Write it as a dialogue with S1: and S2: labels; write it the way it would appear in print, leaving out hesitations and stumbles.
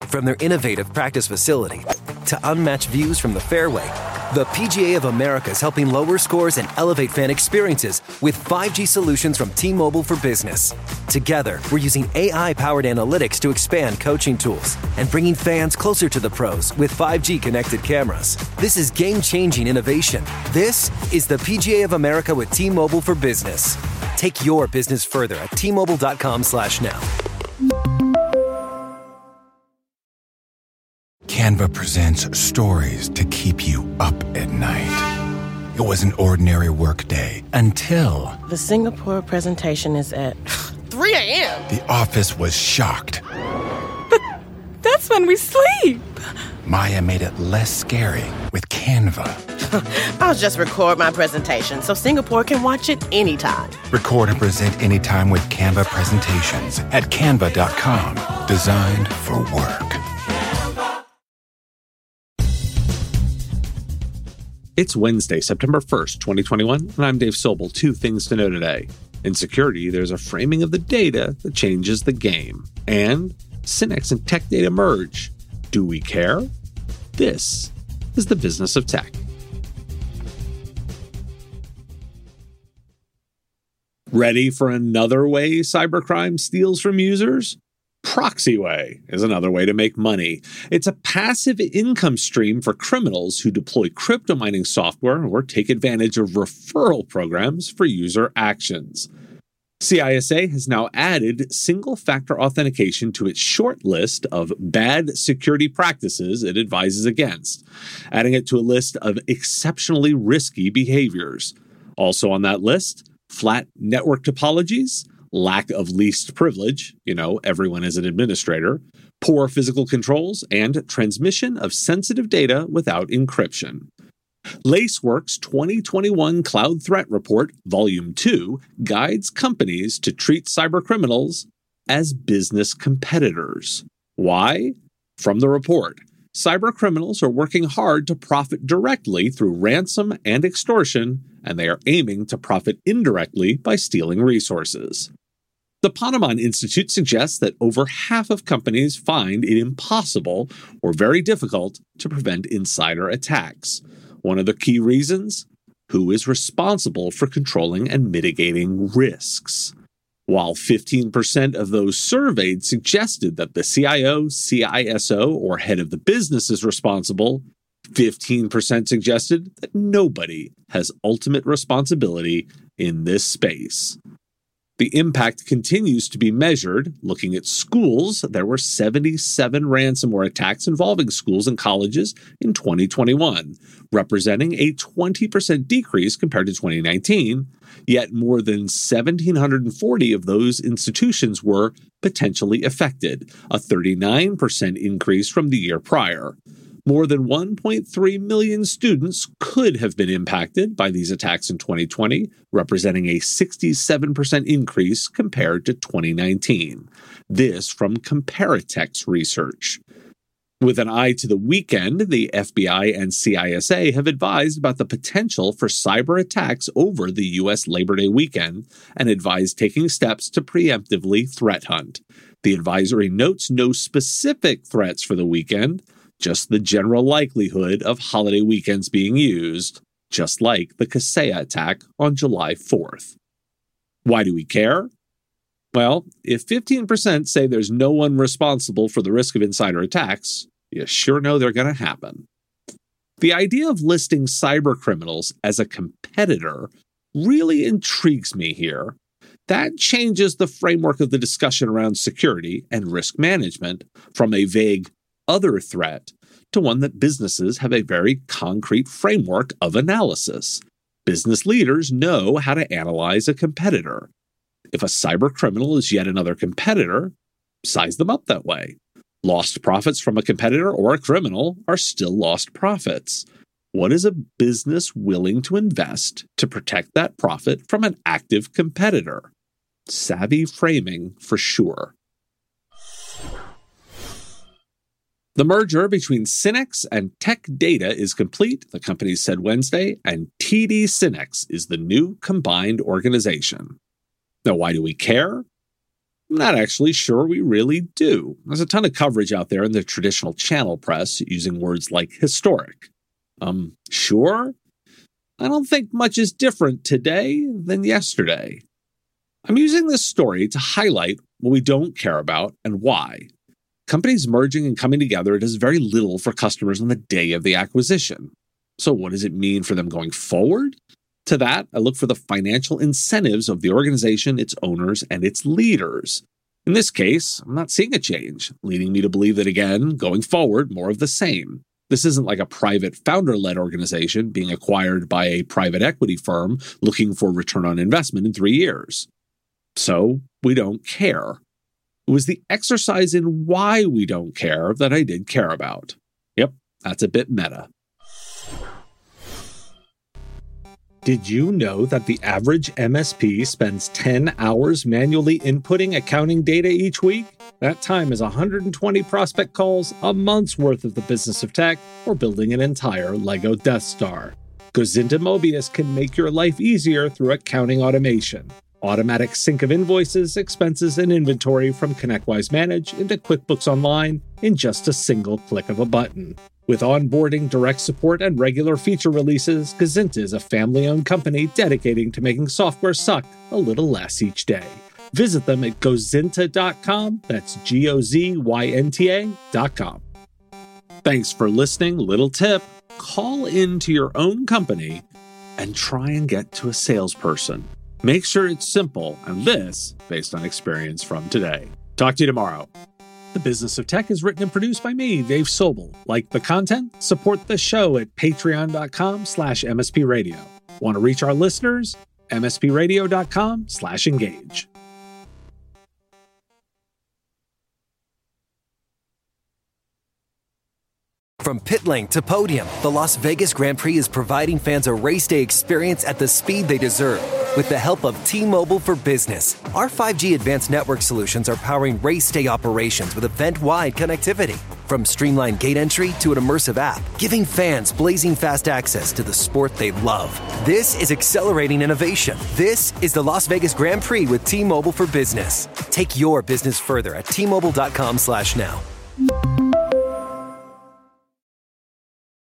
S1: From their innovative practice facility to unmatched views from the fairway, the PGA of America is helping lower scores and elevate fan experiences with 5G solutions from T-Mobile for Business. Together, we're using AI-powered analytics to expand coaching tools and bringing fans closer to the pros with 5G connected cameras. This is game-changing innovation. This is the PGA of America with T-Mobile for Business. Take your business further at T-Mobile.com/now.
S2: Canva presents stories to keep you up at night. It was an ordinary workday until...
S3: The Singapore presentation is at 3 a.m.
S2: The office was shocked.
S4: But that's when we sleep.
S2: Maya made it less scary with Canva.
S3: I'll just record my presentation so Singapore can watch it anytime.
S2: Record and present anytime with Canva presentations at canva.com. Designed for work.
S5: It's Wednesday, September 1st, 2021, and I'm Dave Sobel. Two things to know today. In security, there's a framing of the data that changes the game. And Synnex and Tech Data merge. Do we care? This is the business of tech. Ready for another way cybercrime steals from users? Proxyway is another way to make money. It's a passive income stream for criminals who deploy crypto mining software or take advantage of referral programs for user actions. CISA has now added single-factor authentication to its short list of bad security practices it advises against, adding it to a list of exceptionally risky behaviors. Also on that list, flat network topologies, lack of least privilege, everyone is an administrator, poor physical controls, and transmission of sensitive data without encryption. Lacework's 2021 Cloud Threat Report, Volume 2, guides companies to treat cybercriminals as business competitors. Why? From the report, cybercriminals are working hard to profit directly through ransom and extortion, and they are aiming to profit indirectly by stealing resources. The Ponemon Institute suggests that over half of companies find it impossible or very difficult to prevent insider attacks. One of the key reasons? Who is responsible for controlling and mitigating risks? While 15% of those surveyed suggested that the CIO, CISO, or head of the business is responsible, 15% suggested that nobody has ultimate responsibility in this space. The impact continues to be measured. Looking at schools, there were 77 ransomware attacks involving schools and colleges in 2021, representing a 20% decrease compared to 2019, yet more than 1,740 of those institutions were potentially affected, a 39% increase from the year prior. More than 1.3 million students could have been impacted by these attacks in 2020, representing a 67% increase compared to 2019. This from Comparitech's research. With an eye to the weekend, the FBI and CISA have advised about the potential for cyber attacks over the U.S. Labor Day weekend and advised taking steps to preemptively threat hunt. The advisory notes no specific threats for the weekend, just the general likelihood of holiday weekends being used, just like the Kaseya attack on July 4th. Why do we care? Well, if 15% say there's no one responsible for the risk of insider attacks, you sure know they're going to happen. The idea of listing cybercriminals as a competitor really intrigues me here. That changes the framework of the discussion around security and risk management from a vague other threat to one that businesses have a very concrete framework of analysis. Business leaders know how to analyze a competitor. If a cyber criminal is yet another competitor, size them up that way. Lost profits from a competitor or a criminal are still lost profits. What is a business willing to invest to protect that profit from an active competitor? Savvy framing for sure. The merger between Synnex and Tech Data is complete, the company said Wednesday, and TD Synnex is the new combined organization. Now, why do we care? I'm not actually sure we really do. There's a ton of coverage out there in the traditional channel press using words like historic. Sure? I don't think much is different today than yesterday. I'm using this story to highlight what we don't care about and why. Companies merging and coming together does very little for customers on the day of the acquisition. So what does it mean for them going forward? To that, I look for the financial incentives of the organization, its owners, and its leaders. In this case, I'm not seeing a change, leading me to believe that, again, going forward, more of the same. This isn't like a private founder-led organization being acquired by a private equity firm looking for return on investment in 3 years. So we don't care. It was the exercise in why we don't care that I did care about. Yep, that's a bit meta. Did you know that the average MSP spends 10 hours manually inputting accounting data each week? That time is 120 prospect calls, a month's worth of the business of tech, or building an entire Lego Death Star. Gozinta Mobius can make your life easier through accounting automation. Automatic sync of invoices, expenses, and inventory from ConnectWise Manage into QuickBooks Online in just a single click of a button. With onboarding, direct support, and regular feature releases, Gozinta is a family-owned company dedicating to making software suck a little less each day. Visit them at gozinta.com. That's GOZYNTA.com. Thanks for listening. Little tip, call into your own company and try and get to a salesperson. Make sure it's simple, and this based on experience from today. Talk to you tomorrow. The Business of Tech is written and produced by me, Dave Sobel. Like the content? Support the show at patreon.com/MSP Radio. Want to reach our listeners? mspradio.com/engage.
S1: From pit lane to podium, the Las Vegas Grand Prix is providing fans a race day experience at the speed they deserve. With the help of T-Mobile for Business, our 5G advanced network solutions are powering race day operations with event-wide connectivity. From streamlined gate entry to an immersive app, giving fans blazing fast access to the sport they love. This is accelerating innovation. This is the Las Vegas Grand Prix with T-Mobile for Business. Take your business further at T-Mobile.com/now.